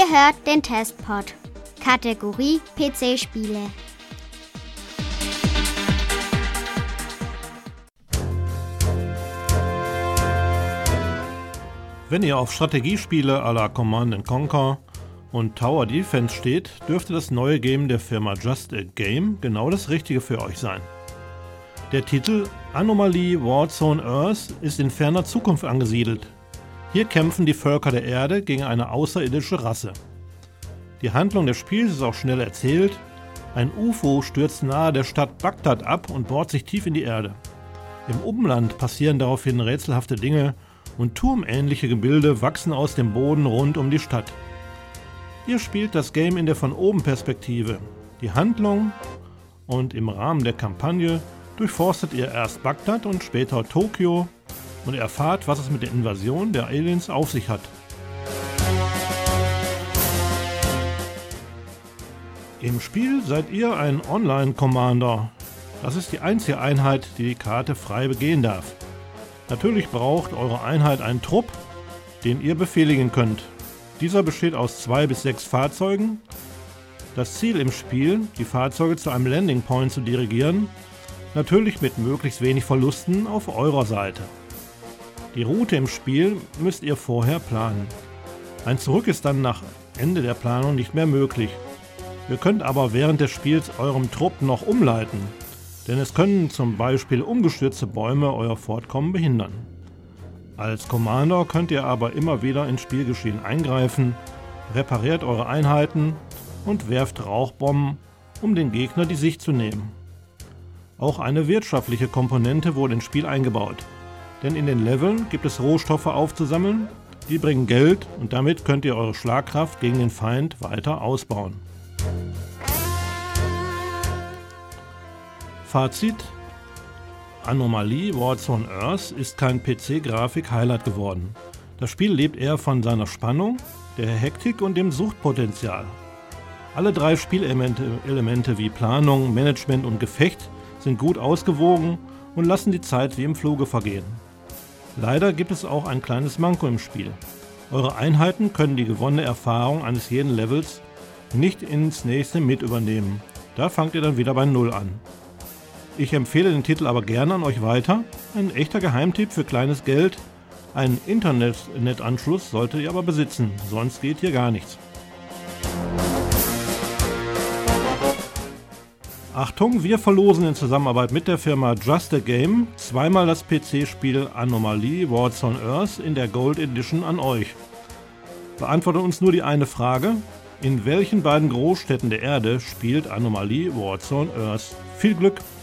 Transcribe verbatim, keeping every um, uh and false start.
Ihr hört den Testpod. Kategorie P C-Spiele. Wenn ihr auf Strategiespiele à la Command and Conquer und Tower Defense steht, dürfte das neue Game der Firma Just a Game genau das Richtige für euch sein. Der Titel Anomaly Warzone Earth ist in ferner Zukunft angesiedelt. Hier kämpfen die Völker der Erde gegen eine außerirdische Rasse. Die Handlung des Spiels ist auch schnell erzählt. Ein U F O stürzt nahe der Stadt Bagdad ab und bohrt sich tief in die Erde. Im Umland passieren daraufhin rätselhafte Dinge und turmähnliche Gebilde wachsen aus dem Boden rund um die Stadt. Ihr spielt das Game in der von oben Perspektive. Die Handlung und im Rahmen der Kampagne durchforstet ihr erst Bagdad und später Tokio und erfahrt, was es mit der Invasion der Aliens auf sich hat. Im Spiel seid ihr ein Online-Commander. Das ist die einzige Einheit, die die Karte frei begehen darf. Natürlich braucht eure Einheit einen Trupp, den ihr befehligen könnt. Dieser besteht aus zwei bis sechs Fahrzeugen. Das Ziel im Spiel, die Fahrzeuge zu einem Landing Point zu dirigieren, natürlich mit möglichst wenig Verlusten auf eurer Seite. Die Route im Spiel müsst ihr vorher planen. Ein Zurück ist dann nach Ende der Planung nicht mehr möglich. Ihr könnt aber während des Spiels eurem Trupp noch umleiten, denn es können zum Beispiel umgestürzte Bäume euer Fortkommen behindern. Als Commander könnt ihr aber immer wieder ins Spielgeschehen eingreifen, repariert eure Einheiten und werft Rauchbomben, um den Gegner die Sicht zu nehmen. Auch eine wirtschaftliche Komponente wurde ins Spiel eingebaut, denn in den Leveln gibt es Rohstoffe aufzusammeln, die bringen Geld und damit könnt ihr eure Schlagkraft gegen den Feind weiter ausbauen. Fazit: Anomaly Warzone Earth ist kein P C-Grafik-Highlight geworden. Das Spiel lebt eher von seiner Spannung, der Hektik und dem Suchtpotenzial. Alle drei Spielelemente Elemente wie Planung, Management und Gefecht sind gut ausgewogen und lassen die Zeit wie im Fluge vergehen. Leider gibt es auch ein kleines Manko im Spiel. Eure Einheiten können die gewonnene Erfahrung eines jeden Levels nicht ins nächste mit übernehmen. Da fangt ihr dann wieder bei Null an. Ich empfehle den Titel aber gerne an euch weiter. Ein echter Geheimtipp für kleines Geld. Einen Internetanschluss solltet ihr aber besitzen, sonst geht hier gar nichts. Achtung, wir verlosen in Zusammenarbeit mit der Firma Just a Game zweimal das P C-Spiel Anomaly Warzone Earth in der Gold Edition an euch. Beantwortet uns nur die eine Frage: In welchen beiden Großstädten der Erde spielt Anomaly Warzone Earth? Viel Glück!